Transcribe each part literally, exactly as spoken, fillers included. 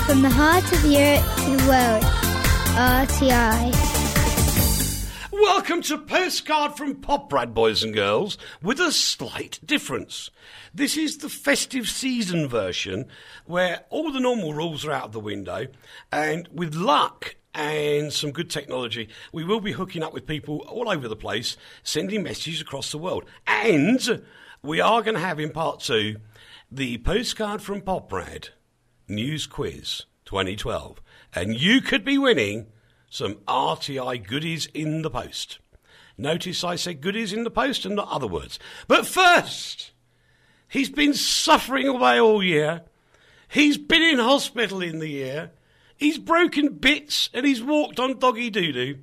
From the heart of Europe to the world, R T I. Welcome to Postcard from Poprad, boys and girls, with a slight difference. This is the festive season version, where all the normal rules are out of the window, and with luck and some good technology, we will be hooking up with people all over the place, sending messages across the world. And we are going to have in part two the Postcard from Poprad News Quiz twenty twelve. And you could be winning some R T I goodies in the post. Notice I said goodies in the post and not other words. But first, he's been suffering away all year. He's been in hospital in the year. He's broken bits and he's walked on doggy doo-doo.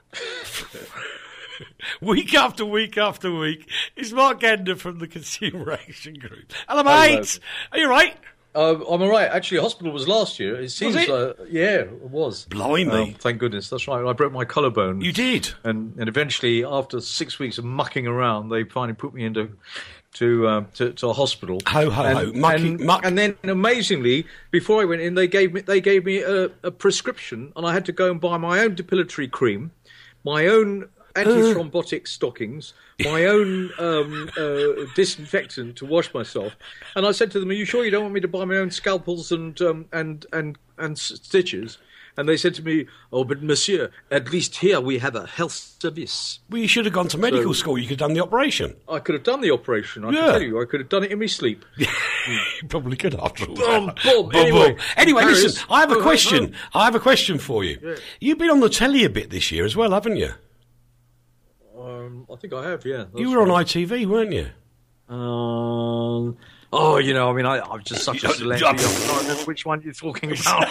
Week after week after week, it's Mark Gander from the Consumer Action Group. Hello, mate. Hello. Are you right? Uh, I'm all right. Actually, hospital was last year. It seems, was it? Uh, yeah, it was. Blimey. Um, thank goodness. That's right. I broke my collarbone. You did? And and eventually, after six weeks of mucking around, they finally put me into to um, to, to a hospital. Ho ho and, ho! Mucking, and, muck. and then, amazingly, before I went in, they gave me they gave me a, a prescription, and I had to go and buy my own depilatory cream, my own anti-thrombotic stockings, my own um, uh, disinfectant to wash myself, and I said to them, "Are you sure you don't want me to buy my own scalpels and um, and and and stitches?" And they said to me, "Oh, but monsieur, at least here we have a health service." Well, you should have gone to medical So- school. You could have done the operation. I could have done the operation. I Yeah. can tell you, I could have done it in my sleep. You probably could after all. Boom, that. boom. Boom, Anyway, boom. Anyway, Paris. listen, I have a Oh, oh, question. I have a question for you. Yeah. You've been on the telly a bit this year as well, haven't you? Um, I think I have, yeah. That's You were on right. I T V, weren't you? Um, oh, you know, I mean, I, I'm just such a celebrity. I can't remember which one you're talking about.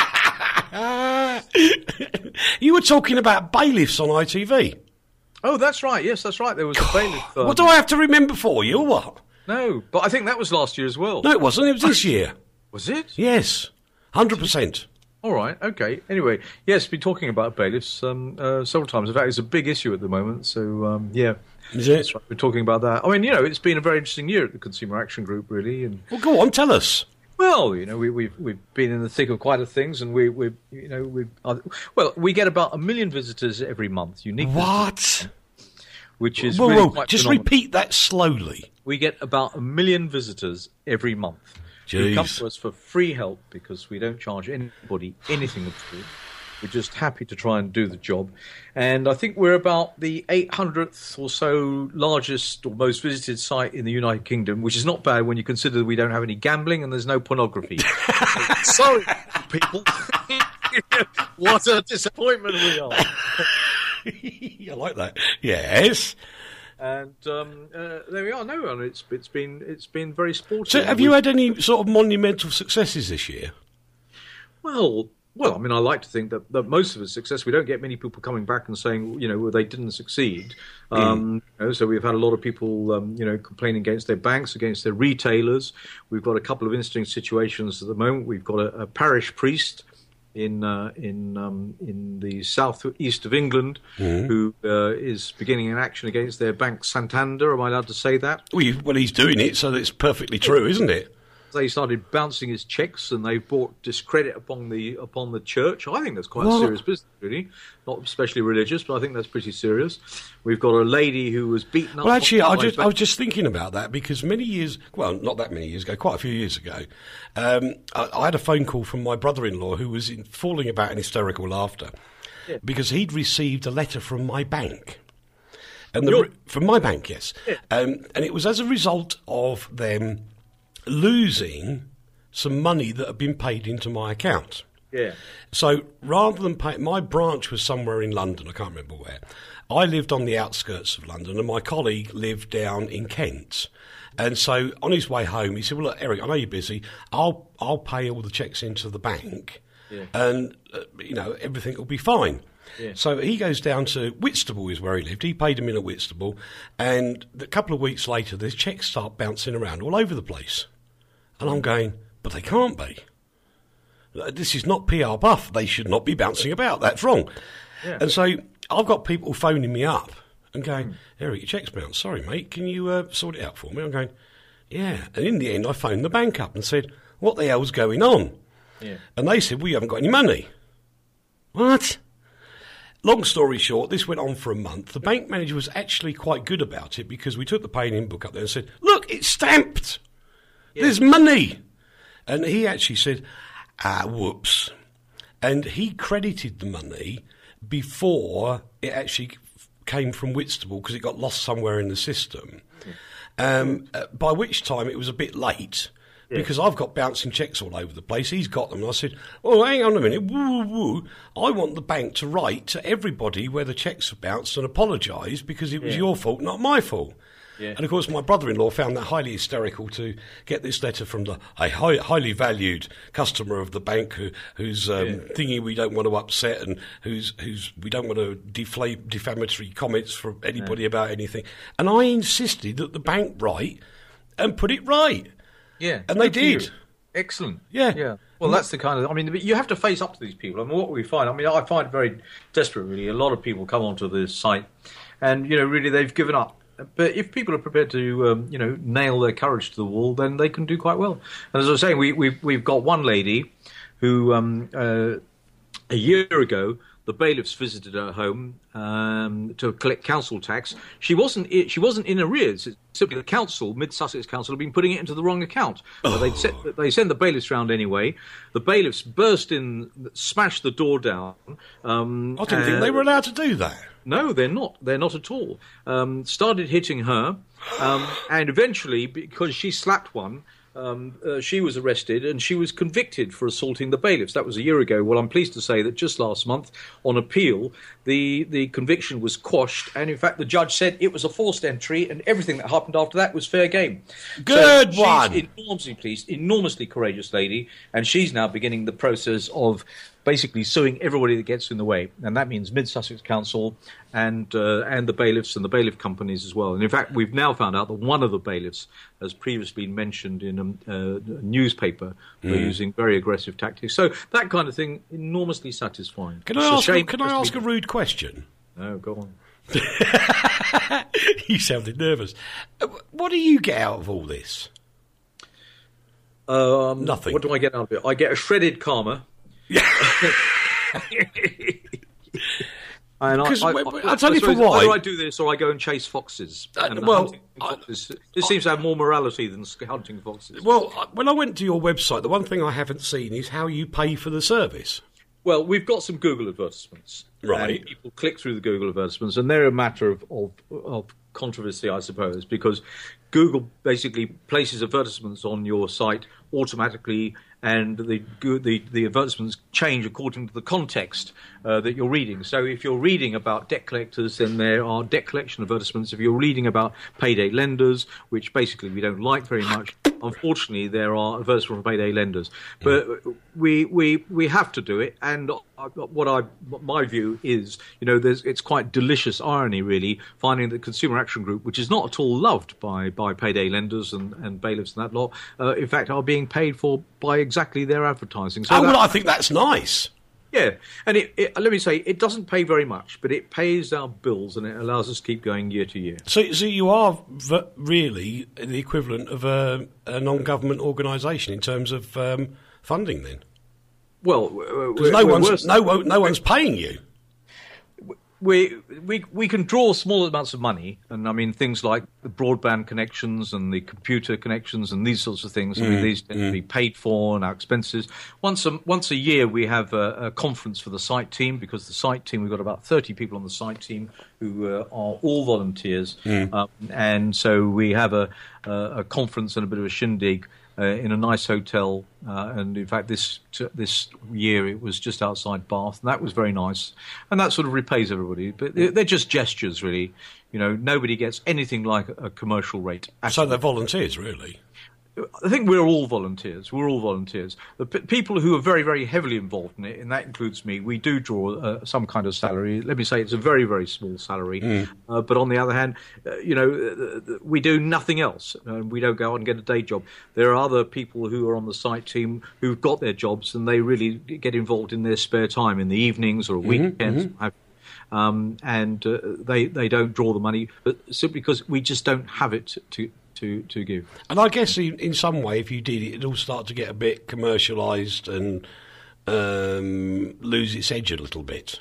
You were talking about bailiffs on I T V. Oh, that's right. Yes, that's right. There was a bailiff. Um, What do I have to remember for you, or what? No, but I think that was last year as well. No, it wasn't. It was this year. Was it? Yes, one hundred percent. All right. Okay. Anyway, yes, been talking about bailiffs um, uh, several times. In fact, it's a big issue at the moment. So, um, yeah. Is it? That's right. We're talking about that. I mean, you know, it's been a very interesting year at the Consumer Action Group, really. And Well, go on, tell us. well, you know, we, we've we've been in the thick of quite a things, and we we you know we uh, well we get about a million visitors every month. Unique, visitors, What? which is Whoa, really whoa, quite just phenomenal. repeat that slowly. We get about a million visitors every month. Who come Jeez. to us for free help because we don't charge anybody anything at all. We're just happy to try and do the job. And I think we're about the eight hundredth or so largest or most visited site in the United Kingdom, which is not bad when you consider that we don't have any gambling and there's no pornography. Sorry, people. What a disappointment we are. I like that. Yes. And um, uh, there we are. No, and it's it's been it's been very sporty. So, have you had any sort of monumental successes this year? Well, well, I mean, I like to think that, that most of the success, we don't get many people coming back and saying, you know, well, they didn't succeed. Um, you know, so we've had a lot of people, um, you know, complaining against their banks, against their retailers. We've got a couple of interesting situations at the moment. We've got a, a parish priest in uh, in um, in the south east of England who uh, is beginning an action against their bank Santander. Am I allowed to say that? Well, you, well, he's doing it, so it's perfectly true, isn't it? They started bouncing his checks, and they brought discredit upon the upon the church. I think that's quite What? a serious business, really. Not especially religious, but I think that's pretty serious. We've got a lady who was beaten up. Well, actually, I, by just, ba- I was just thinking about that because many years, well, not that many years ago, quite a few years ago, um, I, I had a phone call from my brother-in-law who was in, falling about in hysterical laughter Yeah. because he'd received a letter from my bank. And the, Your- re- from my bank, yes. Yeah. Um, and it was as a result of them losing some money that had been paid into my account. Yeah. So rather than pay, my branch was somewhere in London, I can't remember where. I lived on the outskirts of London and my colleague lived down in Kent. And so on his way home, he said, well, look, Eric, I know you're busy. I'll I'll pay all the checks into the bank Yeah. and, uh, you know, everything will be fine. Yeah. So he goes down to Whitstable is where he lived. He paid him in at Whitstable. And a couple of weeks later, the checks start bouncing around all over the place. And I'm going, but they can't be. This is not P R buff. They should not be bouncing about. That's wrong. Yeah. And so I've got people phoning me up and going, Eric, your check's bounced. Sorry, mate. Can you uh, sort it out for me? I'm going, yeah. And in the end, I phoned the bank up and said, what the hell's going on? Yeah. And they said, we haven't got any money. What? Long story short, this went on for a month. The bank manager was actually quite good about it because we took the paying-in book up there and said, look, it's stamped. Yeah. There's money. And he actually said, ah, whoops. And he credited the money before it actually came from Whitstable because it got lost somewhere in the system. Um, uh, by which time it was a bit late yeah. because I've got bouncing checks all over the place. He's got them. And I said, oh, hang on a minute. Woo, woo. I want the bank to write to everybody where the checks have bounced and apologise because it was yeah. your fault, not my fault. Yeah. And, of course, my brother-in-law found that highly hysterical to get this letter from the, a high, highly valued customer of the bank who, who's um, yeah. thingy we don't want to upset and who's, who's we don't want to deflate defamatory comments from anybody yeah. about anything. And I insisted that the bank write and put it right. Yeah. And they did. You. Excellent. Yeah. Yeah. Well, that's the kind of... I mean, you have to face up to these people. I mean, what we find... I mean, I find it very desperate, really. A lot of people come onto this site and, you know, really they've given up. But if people are prepared to, um, you know, nail their courage to the wall, then they can do quite well. And as I was saying, we, we've, we've got one lady who, um, uh, a year ago, the bailiffs visited her home um, to collect council tax. She wasn't she wasn't in arrears. It's simply the council, Mid Sussex Council, had been putting it into the wrong account. Oh. They sent, they sent the bailiffs round anyway. The bailiffs burst in, smashed the door down. Um, I didn't uh, think they were allowed to do that. No, they're not. They're not at all. Um, started hitting her, um, and eventually, because she slapped one, um, uh, she was arrested and she was convicted for assaulting the bailiffs. That was a year ago. Well, I'm pleased to say that just last month, on appeal, the, the conviction was quashed, and in fact, the judge said it was a forced entry, and everything that happened after that was fair game. Good so one. She's enormously pleased, enormously courageous lady, and she's now beginning the process of basically suing everybody that gets in the way, and that means Mid Sussex Council and uh, and the bailiffs and the bailiff companies as well. And in fact, we've now found out that one of the bailiffs has previously been mentioned in a, uh, a newspaper for mm. using very aggressive tactics. So that kind of thing, enormously satisfying. Can I ask? A, can I ask a rude question? No, go on. You sounded nervous. What do you get out of all this? Um, Nothing. What do I get out of it? I get a shredded karma. Yeah. And I, I, I, I'll tell you for why. why. Either I do this or I go and chase foxes. Uh, and well, foxes. I, this I, seems to have more morality than hunting foxes. Well, when I went to your website, the one thing I haven't seen is how you pay for the service. Well, we've got some Google advertisements. Right. And people click through the Google advertisements, and they're a matter of, of, of controversy, I suppose, because Google basically places advertisements on your site automatically, and the the, the advertisements change according to the context uh, that you're reading. So if you're reading about debt collectors, then there are debt collection advertisements. If you're reading about payday lenders, which basically we don't like very much, unfortunately there are advertisements from payday lenders. But we we we have to do it, and what I my view is, you know, there's it's quite delicious irony, really, finding that Consumer Action Group, which is not at all loved by by payday lenders and, and bailiffs and that lot, uh, in fact are being paid for by exactly their advertising. So oh, that, well, I think that's nice. Yeah, and it, it, let me say, it doesn't pay very much, but it pays our bills and it allows us to keep going year to year. So, so you are v- really the equivalent of a, a non-government organisation in terms of um, funding, then? Well, because no one's no, no one's paying you. We, we we can draw small amounts of money, and I mean things like the broadband connections and the computer connections and these sorts of things. Mm, I mean, these tend mm. to be paid for and our expenses. Once a, once a year, we have a, a conference for the site team, because the site team, we've got about thirty people on the site team who uh, are all volunteers, mm. um, and so we have a, a, a conference and a bit of a shindig Uh, in a nice hotel, uh, and in fact this this year it was just outside Bath, and that was very nice, and that sort of repays everybody. But they're just gestures, really. You know, nobody gets anything like a commercial rate. So they're volunteers, really? I think we're all volunteers. We're all volunteers. The p- people who are very, very heavily involved in it, and that includes me, we do draw uh, some kind of salary. Let me say it's a very, very small salary. Mm. Uh, but on the other hand, uh, you know, uh, we do nothing else. Uh, we don't go out and get a day job. There are other people who are on the site team who've got their jobs, and they really get involved in their spare time in the evenings or weekends. Mm-hmm, mm-hmm. Um, and uh, they they don't draw the money, but simply because we just don't have it to to, to give. And I guess in, in some way, if you did it, it'd all start to get a bit commercialised and um, lose its edge a little bit.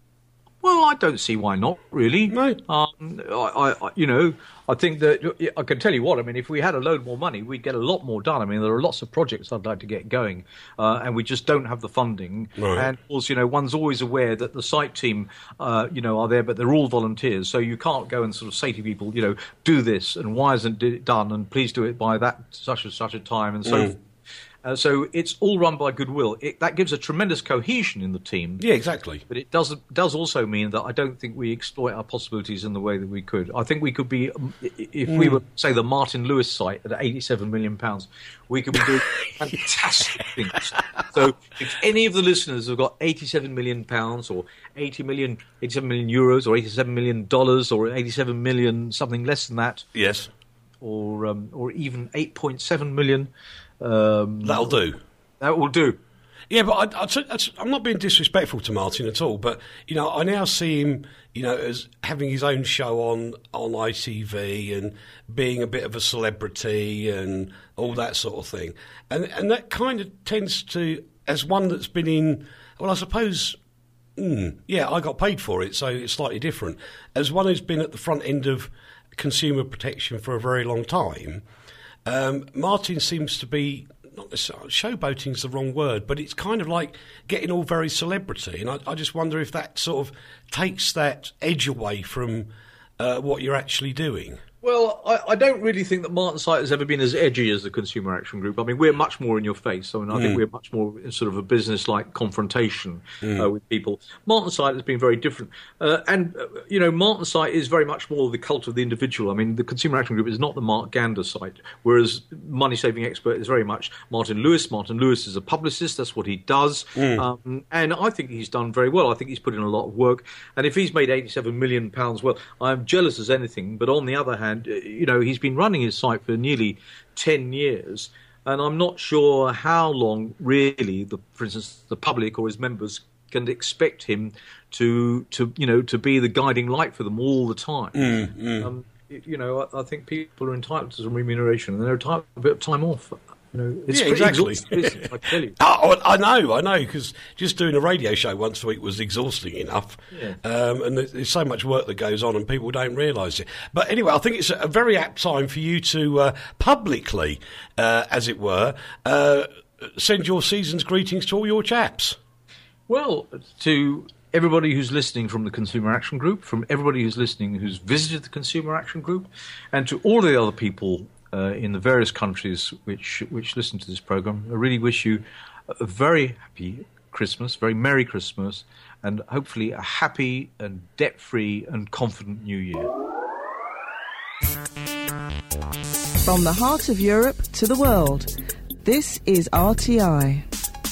Well, I don't see why not, really. No. Um, I, I, you know, I think that I can tell you what. I mean, if we had a load more money, we'd get a lot more done. I mean, there are lots of projects I'd like to get going, uh, and we just don't have the funding. Right. And of course, you know, one's always aware that the site team, uh, you know, are there, but they're all volunteers. So you can't go and sort of say to people, you know, do this, and why isn't it done, and please do it by that such and such a time, and so. Mm. forth. Uh, so it's all run by goodwill. It, that gives a tremendous cohesion in the team. Yeah, exactly. But it does does also mean that I don't think we exploit our possibilities in the way that we could. I think we could be, um, if mm. we were, say, the Martin Lewis site at eighty-seven million pounds, we could be doing fantastic things. So if any of the listeners have got eighty-seven million pounds or eighty million, eighty-seven million euros or eighty-seven million dollars or eighty-seven million, something less than that. Yes. Or, um, or even eight point seven million. Um, That'll do. That will do. Yeah, but I, I, I'm not being disrespectful to Martin at all. But you know, I now see him, you know, as having his own show on on I T V and being a bit of a celebrity and all that sort of thing. And and that kind of tends to, as one that's been in, well, I suppose, mm, yeah, I got paid for it, so it's slightly different. As one who's been at the front end of consumer protection for a very long time. Um, Martin seems to be, not necessarily, showboating's the wrong word, but it's kind of like getting all very celebrity. And I, I just wonder if that sort of takes that edge away from uh, what you're actually doing. Well, I, I don't really think that Martin Site has ever been as edgy as the Consumer Action Group. I mean, we're much more in your face. I mean, I mm. think we're much more in sort of a business-like confrontation mm. uh, with people. Martin Site has been very different. Uh, and, uh, you know, Martin Site is very much more the cult of the individual. I mean, the Consumer Action Group is not the Mark Gander site, whereas Money Saving Expert is very much Martin Lewis. Martin Lewis is a publicist. That's what he does. Mm. Um, and I think he's done very well. I think he's put in a lot of work. And if he's made eighty-seven million pounds, well, I'm jealous as anything. But on the other hand, you know, he's been running his site for nearly ten years, and I'm not sure how long, really, the, for instance, the public or his members can expect him to, to you know, to be the guiding light for them all the time. Mm, mm. Um, you know, I, I think people are entitled to some remuneration, and they're entitled to a bit of time off. You know, it's yeah, exactly. Business, I tell you. Oh, I know, I know, because just doing a radio show once a week was exhausting enough, yeah. um, and there's so much work that goes on, and people don't realise it. But anyway, I think it's a very apt time for you to uh, publicly, uh, as it were, uh, send your season's greetings to all your chaps. Well, to everybody who's listening from the Consumer Action Group, from everybody who's listening who's visited the Consumer Action Group, and to all the other people Uh, in the various countries which which listen to this program, I really wish you a very happy Christmas, very Merry Christmas, and hopefully a happy and debt-free and confident New Year. From the heart of Europe to the world, this is R T I.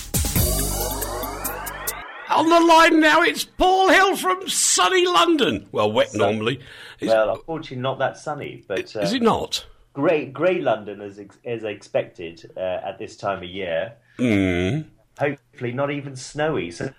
On the line now, it's Paul Hill from sunny London. Well, wet Sun- normally. It's, well, unfortunately not that sunny, but... Uh, is it not? Grey, grey London as ex- as expected uh, at this time of year. Mm. Hopefully, not even snowy. So.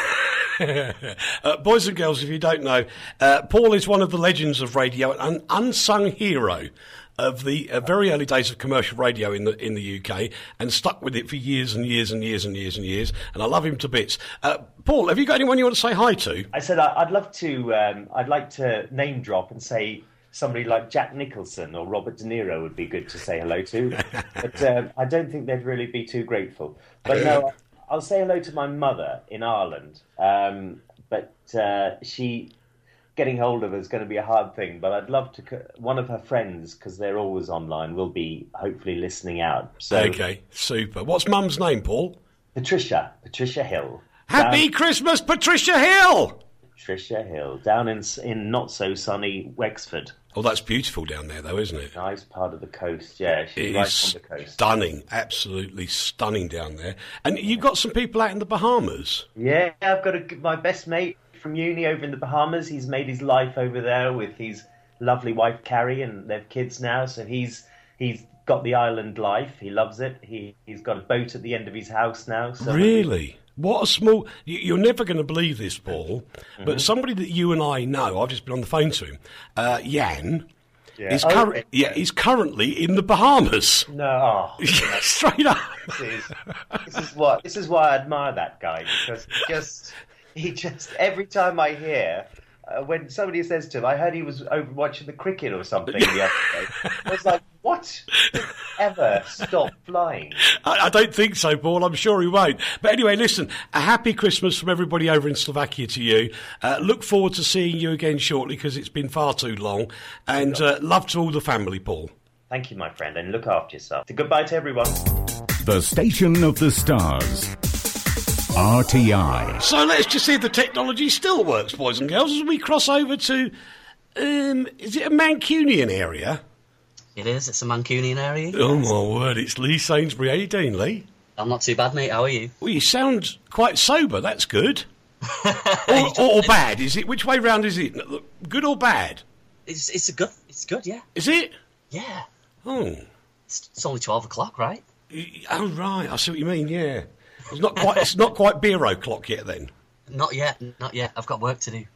uh, boys and girls, if you don't know, uh, Paul is one of the legends of radio, an unsung hero of the uh, very early days of commercial radio in the in the U K, and stuck with it for years and years and years and years and years. And I love him to bits. Uh, Paul, have you got anyone you want to say hi to? I said I'd love to. Um, I'd like to name drop and say. Somebody like Jack Nicholson or Robert De Niro would be good to say hello to. But um, I don't think they'd really be too grateful. But no, I'll say hello to my mother in Ireland. Um, but uh, she, getting hold of her is going to be a hard thing. But I'd love to, one of her friends, because they're always online, will be hopefully listening out. So, okay, super. What's Mum's name, Paul? Patricia. Patricia Hill. Happy Down- Christmas, Patricia Hill! Patricia Hill, down in in not so sunny Wexford. Oh, that's beautiful down there, though, isn't it? Nice part of the coast, yeah. She's it right is on the coast. Stunning, absolutely stunning down there. And you've got some people out in the Bahamas. Yeah, I've got a, my best mate from uni over in the Bahamas. He's made his life over there with his lovely wife Carrie, and they have kids now. So he's he's got the island life. He loves it. He he's got a boat at the end of his house now. So really. What a small... You're never going to believe this, Paul, mm-hmm. but somebody that you and I know, I've just been on the phone to him, uh, Jan, Yeah. He's, Oh, cur- okay. yeah, he's currently in the Bahamas. No, oh, Straight up. this is, this is what this is why I admire that guy, because he just he just every time I hear uh, when somebody says to him, I heard he was over watching the cricket or something the other day. I was like, what? Did he ever stop flying? I, I don't think so, Paul. I'm sure he won't. But anyway, listen, a happy Christmas from everybody over in Slovakia to you. Uh, look forward to seeing you again shortly because it's been far too long. And uh, love to all the family, Paul. Thank you, my friend, and look after yourself. So goodbye to everyone. The Station of the Stars. R T I. So let's just see if the technology still works, boys and girls, as we cross over to, um, is it a Mancunian area? It is. It's a Mancunian area. Oh, my word, it's Lee Sainsbury. How you doing, Lee? I'm not too bad, mate. How are you? Well, you sound quite sober. That's good. or, or, or bad, is it? Which way round is it? Good or bad? It's it's a good. It's good. Yeah. Is it? Yeah. Oh. It's, it's only twelve o'clock, right? Oh, right. I see what you mean, yeah. It's not quite, it's not quite beer o'clock yet, then. Not yet. Not yet. I've got work to do.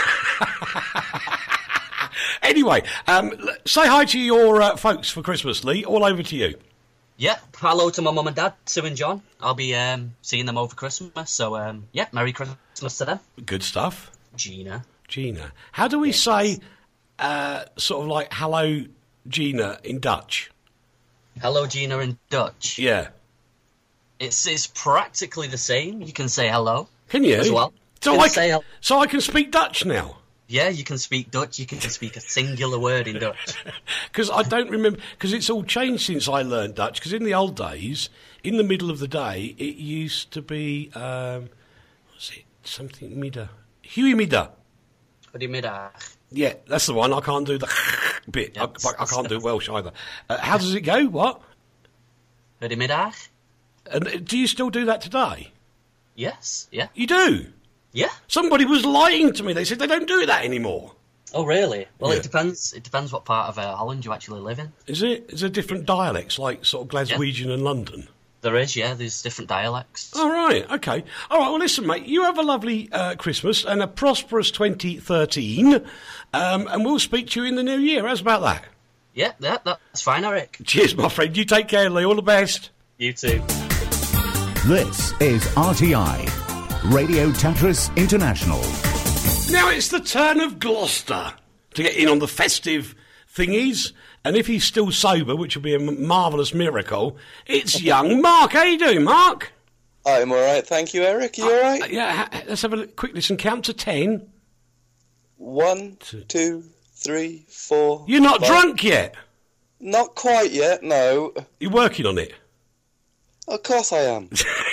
Anyway, um, say hi to your uh, folks for Christmas, Lee. All over to you. Yeah. Hello to my mum and dad, Sue and John. I'll be um, seeing them over Christmas. So, um, yeah, Merry Christmas to them. Good stuff. Gina. Gina. How do we yes. say, uh, sort of like, hello, Gina, in Dutch? Hello, Gina, in Dutch? Yeah. It's it's practically the same. You can say hello. Can you? As well. So, you I can, can, so I can speak Dutch now? Yeah, you can speak Dutch. You can speak a singular word in Dutch. Because I don't remember, because it's all changed since I learned Dutch. Because in the old days, in the middle of the day, it used to be, um, what's it, something middag. Goedemiddag. Goedemiddag. Yeah, that's the one. I can't do the bit. Yep. I, I can't do Welsh either. Uh, how does it go? What? Goedemiddag. And do you still do that today? Yes, yeah. You do? Yeah. Somebody was lying to me. They said they don't do that anymore. Oh, really? Well, yeah. it depends. It depends what part of uh, Holland you actually live in. Is it? Is there different dialects, like sort of Glaswegian yeah. and London? There is, yeah. There's different dialects. All right, okay. All right, well, listen, mate, you have a lovely uh, Christmas and a prosperous twenty thirteen, um, and we'll speak to you in the new year. How's about that? Yeah, yeah, that's fine, Eric. Cheers, my friend. You take care, Lee. All the best. You too. This is R T I, Radio Tatras International. Now it's the turn of Gloucester to get in on the festive thingies. And if he's still sober, which would be a marvellous miracle, it's young Mark. How you doing, Mark? I'm all right, thank you, Eric. You all right? Uh, yeah, ha- let's have a quick listen. Count to ten. One, two, two three, four. You're not five. drunk yet? Not quite yet, no. You're working on it? Of course I am.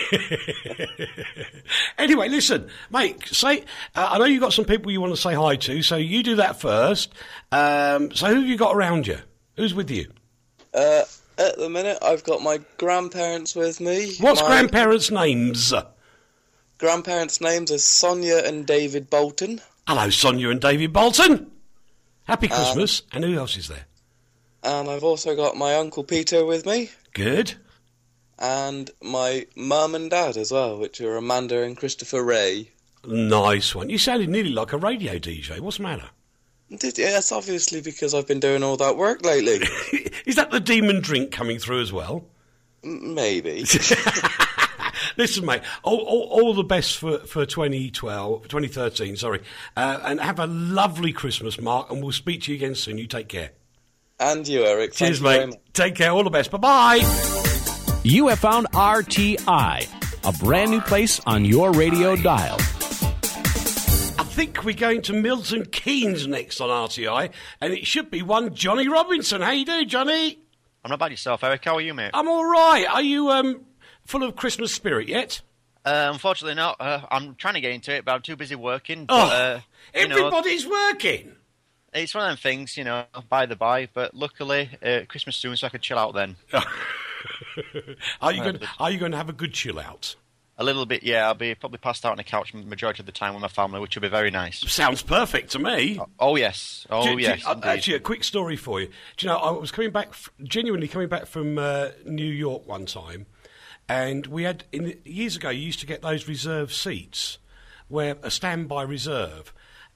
Anyway, listen, mate, say, uh, I know you've got some people you want to say hi to, so you do that first. Um, so who have you got around you? Who's with you? Uh, at the minute, I've got my grandparents with me. What's my grandparents' names? Grandparents' names are Sonia and David Bolton. Hello, Sonia and David Bolton. Happy Christmas. Um, and who else is there? And I've also got my Uncle Peter with me. Good. And my mum and dad as well, which are Amanda and Christopher Ray. Nice one. You sounded nearly like a radio D J. What's the matter? Did, yes, obviously, because I've been doing all that work lately. Is that the demon drink coming through as well? Maybe. Listen, mate, all, all, all the best for, for twenty twelve, twenty thirteen, sorry. Uh, and have a lovely Christmas, Mark, and we'll speak to you again soon. You take care. And you, Eric. Cheers, Thank you mate. very much. Take care. All the best. Bye-bye. You have found R T I, a brand new place on your radio dial. I think we're going to Milton Keynes next on R T I, and it should be one Johnny Robinson. How you doing, Johnny? I'm not bad yourself, Eric. How are you, mate? I'm all right. Are you um, full of Christmas spirit yet? Uh, unfortunately not. Uh, I'm trying to get into it, but I'm too busy working. Oh, but, uh, everybody's know, working. It's one of them things, you know, by the by. But luckily, uh, Christmas soon, so I could chill out then. Are you going? Are you going to have a good chill out? A little bit, yeah. I'll be probably passed out on the couch majority of the time with my family, which will be very nice. Sounds perfect to me. Oh, oh yes, oh do, yes. Do, uh, actually, a quick story for you. Do you know, I was coming back, genuinely coming back from uh, New York one time, and we had in the, years ago. You used to get those reserve seats, where a standby reserve.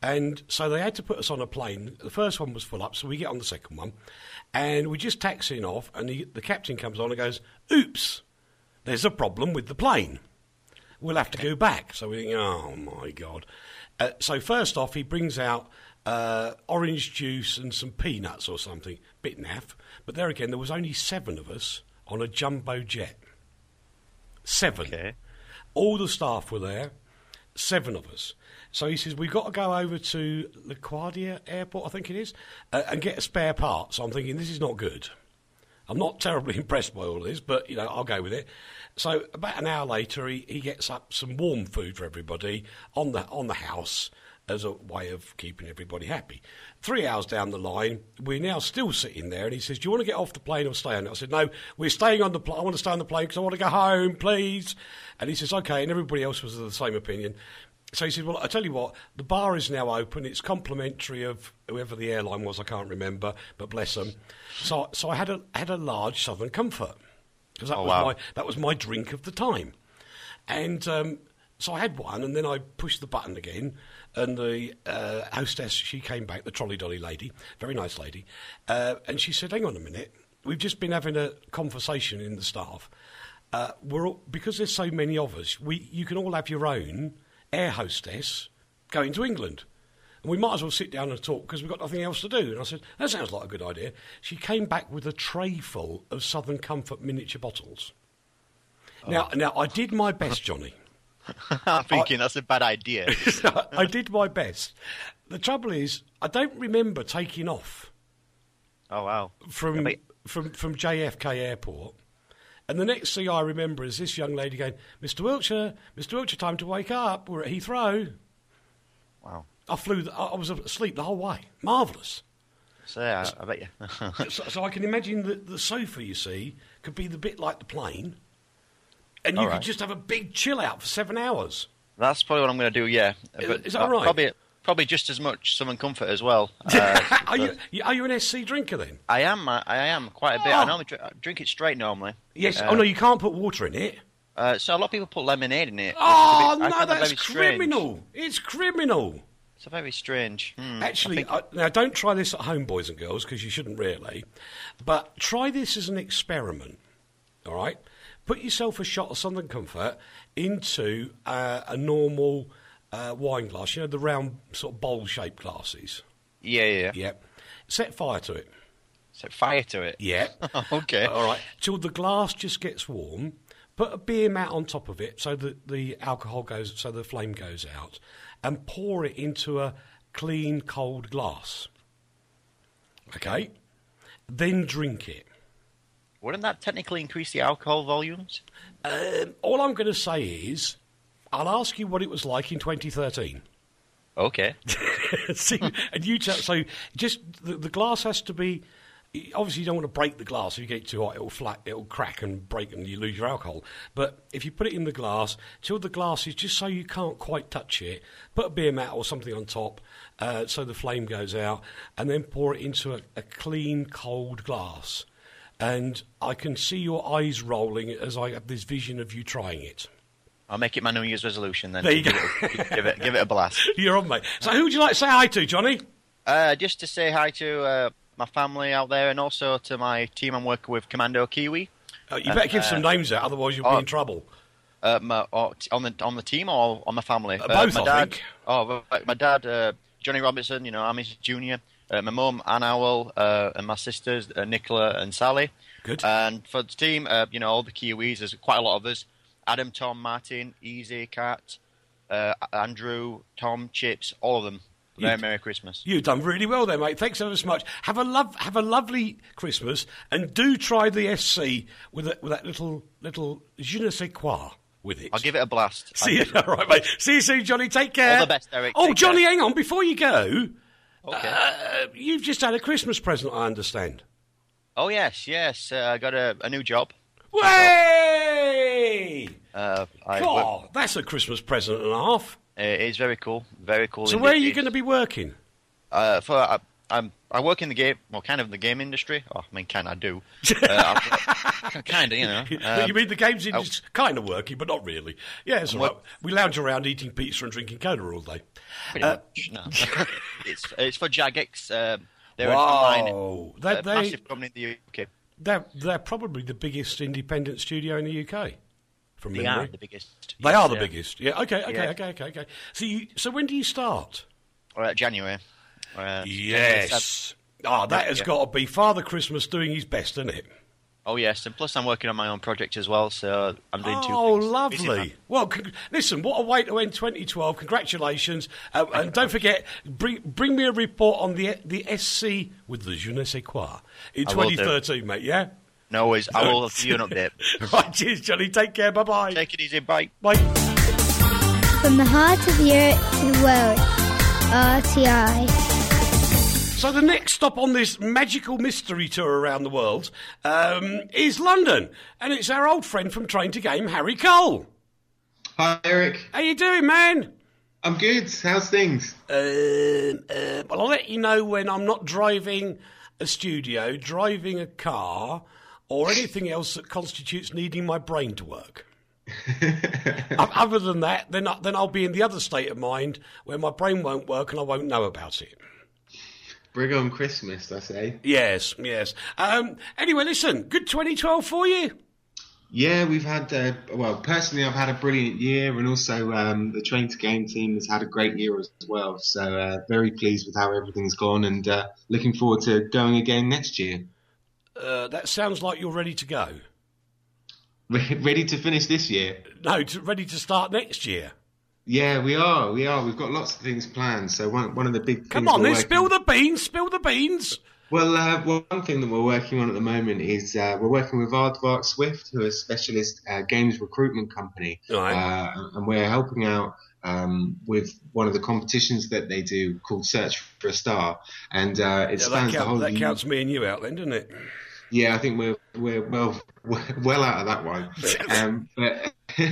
And so they had to put us on a plane. The first one was full up, so we get on the second one. And we're just taxiing off, and the, the captain comes on and goes, oops, there's a problem with the plane. We'll have to go back. So we think, oh, my God. Uh, so first off, he brings out uh, orange juice and some peanuts or something. Bit naff. But there again, there was only seven of us on a jumbo jet. Seven. Okay. All the staff were there. Seven of us. So he says, we've got to go over to LaGuardia Airport, I think it is, uh, and get a spare part. So I'm thinking, this is not good. I'm not terribly impressed by all this, but, you know, I'll go with it. So about an hour later, he, he gets up some warm food for everybody on the on the house as a way of keeping everybody happy. Three hours down the line, we're now still sitting there, and he says, do you want to get off the plane or stay on it? I said, no, we're staying on the plane. I want to stay on the plane because I want to go home, please. And he says, OK, and everybody else was of the same opinion. So he said, well, I tell you what, the bar is now open. It's complimentary of whoever the airline was, I can't remember, but bless them. So so I had a had a large Southern Comfort, because that, oh, was wow. my that was my drink of the time. And um, so I had one, and then I pushed the button again, and the uh, hostess, she came back, the trolley dolly lady, very nice lady, uh, and she said, hang on a minute, we've just been having a conversation in the staff. Uh, we're all, because there's so many of us, we you can all have your own air hostess going to England. And we might as well sit down and talk because we've got nothing else to do. And I said, that sounds like a good idea. She came back with a tray full of Southern Comfort miniature bottles. Oh. Now, now I did my best, Johnny. I'm thinking I, that's a bad idea. I did my best. The trouble is, I don't remember taking off. Oh, wow. From, yeah, but... from, from J F K Airport. And the next thing I remember is this young lady going, Mister Wiltshire, Mister Wiltshire, time to wake up. We're at Heathrow. Wow. I flew, the, I was asleep the whole way. Marvellous. So, yeah, I, I bet you. so, so I can imagine that the sofa, you see, could be the bit like the plane. And you all could right. just have a big chill out for seven hours. That's probably what I'm going to do, yeah. Is, but is that right? Probably, probably just as much Southern Comfort as well. Uh, are, you, are you an S C drinker then? I am, I, I am, quite a bit. Oh. I normally drink, I drink it straight normally. Yes. Uh, oh, no, you can't put water in it. Uh, so a lot of people put lemonade in it. Oh, bit, no, that's very criminal. It's criminal. It's a very strange. Hmm, Actually, I I, now don't try this at home, boys and girls, because you shouldn't really. But try this as an experiment, all right? Put yourself a shot of Southern Comfort into uh, a normal uh, wine glass, you know, the round sort of bowl-shaped glasses. Yeah, yeah, yeah. Yeah. Set fire to it. Set fire to it? Yeah. Okay. All right. Till the glass just gets warm. Put a beer mat on top of it so that the alcohol goes, so the flame goes out, and pour it into a clean, cold glass. Okay? Then drink it. Wouldn't that technically increase the alcohol volumes? Um, all I'm going to say is, I'll ask you what it was like in twenty thirteen. Okay. See, and you tell. So, just the, the glass has to be. Obviously, you don't want to break the glass. If you get it too hot, it'll flat, it'll crack and break, and you lose your alcohol. But if you put it in the glass, till the glass is just so you can't quite touch it, put a beer mat or something on top, uh, so the flame goes out, and then pour it into a, a clean, cold glass. And I can see your eyes rolling as I have this vision of you trying it. I'll make it my New Year's resolution then. There you go. Give it, give it, give it a blast. You're on, mate. So who would you like to say hi to, Johnny? Uh, just to say hi to uh, my family out there, and also to my team I'm working with, Commando Kiwi. Uh, you better uh, give some names out, otherwise you'll oh, be in trouble. Uh, my, oh, on the on the team or on my family? Uh, both, uh, my I dad, think. Oh, my dad, uh, Johnny Robertson, you know, I'm his junior. Uh, my mum, Anne Owl, uh, and my sisters, uh, Nicola and Sally. Good. And for the team, uh, you know, all the Kiwis, there's quite a lot of us. Adam, Tom, Martin, Easy, Kat, uh, Andrew, Tom, Chips, all of them. Very you, Merry Christmas. You've done really well there, mate. Thanks ever so much. Have a love, have a lovely Christmas, and do try the S C with a, with that little little je ne sais quoi with it. I'll give it a blast. See you, all right, mate. See you soon, Johnny. Take care. All the best, Eric. Oh, Take Johnny, care. hang on. Before you go, okay. uh, you've just had a Christmas present, I understand. Oh yes, yes. Uh, I got a, a new job. Way! Uh, I, God, that's a Christmas present and a half. It is very cool, very cool. So where are you going to be working? Uh, for uh, I'm, I work in the game, well, kind of the game industry. Oh, I mean, kind of, I do. Uh, kind of, you know. Um, you mean the games industry kind of working, but not really. Yeah, it's all right. We lounge around eating pizza and drinking cola all day. Pretty Uh, much, no. it's, it's for Jagex. Um, they're Wow. an online, They- uh, they- massive company in the U K. They're, they're probably the biggest independent studio in the U K, from They memory. are the biggest. They Yes, are the yeah. biggest. Yeah, okay, okay, Yeah. okay, okay, okay. So, you, so when do you start? Uh, January. Uh, Yes. Ah, that has Yeah. got to be Father Christmas doing his best, isn't it? Oh yes, and plus I'm working on my own project as well, so I'm doing two Oh, things. Busy man. lovely. Well, con- listen, what a way to end twenty twelve. Congratulations. Uh, and don't forget, bring bring me a report on the the S C with the je ne sais quoi in I will do. twenty thirteen, mate, yeah? No worries, I will give you an update. Right, cheers, Johnny. Take care. Bye-bye. Take it easy, bye. Bye. From the heart of Europe to the world, R T I. So the next stop on this magical mystery tour around the world um, is London. And it's our old friend from Train to Game, Harry Cole. Hi, Eric. How you doing, man? I'm good. How's things? Um, uh, well, I'll let you know when I'm not driving a studio, driving a car, or anything else that constitutes needing my brain to work. O- Other than that, then, I, then I'll be in the other state of mind where my brain won't work and I won't know about it. Bring on Christmas, I say. Yes, yes. Um, anyway, listen, good twenty twelve for you? Yeah, we've had, uh, well, personally, I've had a brilliant year, and also um, the Train to Game team has had a great year as well. So, uh, very pleased with how everything's gone, and uh, looking forward to going again next year. Uh, that sounds like you're ready to go. Re- Ready to finish this year? No, to, ready to start next year. Yeah, we are. We are. We've got lots of things planned. So one one of the big things Come on, we're then, working- spill the beans, spill the beans. Well, uh, well, one thing that we're working on at the moment is uh, we're working with Aardvark Swift, who are a specialist uh, games recruitment company, Right. uh, and we're helping out um, with one of the competitions that they do called Search for a Star, and uh, it Yeah, that, spans the count, whole. that U- counts me and you out then, doesn't it? Yeah, I think we're we're well well out of that one. Um, but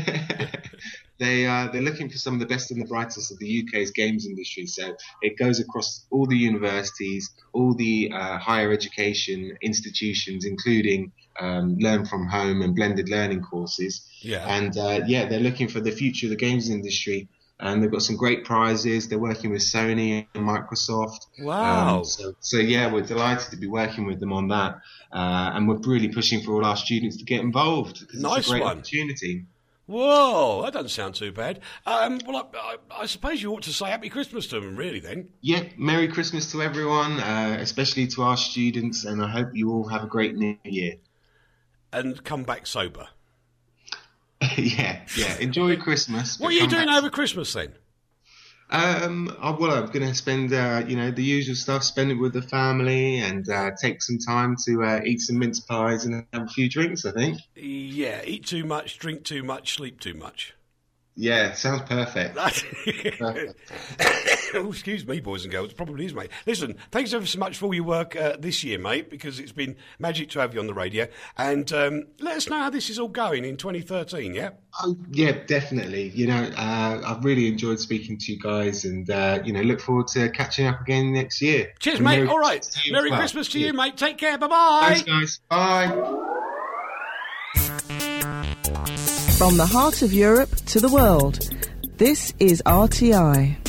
they uh, they're looking for some of the best and the brightest of the U K's games industry. So it goes across all the universities, all the uh, higher education institutions, including um, Learn from Home and blended learning courses. Yeah. And uh, yeah, they're looking for the future of the games industry. And they've got some great prizes. They're working with Sony and Microsoft. Wow. Um, so, so yeah, we're delighted to be working with them on that. Uh, and we're really pushing for all our students to get involved. Because Nice it's a great one. opportunity. Whoa, that doesn't sound too bad. Um, well, I, I, I suppose you ought to say Happy Christmas to them, really, then. Yeah, Merry Christmas to everyone, uh, especially to our students. And I hope you all have a great New Year. And come back sober. yeah, yeah. Enjoy Christmas. What but are you come doing back- over Christmas, then? Um, I, well, I'm going to spend, uh, you know, the usual stuff, spend it with the family and uh, take some time to uh, eat some mince pies and have a few drinks, I think. Yeah, eat too much, drink too much, sleep too much. Yeah, sounds perfect. Oh, excuse me, boys and girls. It probably is, mate. Listen, thanks ever so much for all your work uh, this year, mate, because it's been magic to have you on the radio. And um, let us know how this is all going in twenty thirteen, yeah? Oh, yeah, definitely. You know, uh, I've really enjoyed speaking to you guys and, uh, you know, look forward to catching up again next year. Cheers, And mate. Merry All right. Christmas to you Merry as well. Christmas to Yeah. you, mate. Take care. Bye-bye. Thanks, guys. Bye. From the heart of Europe to the world, this is R T I.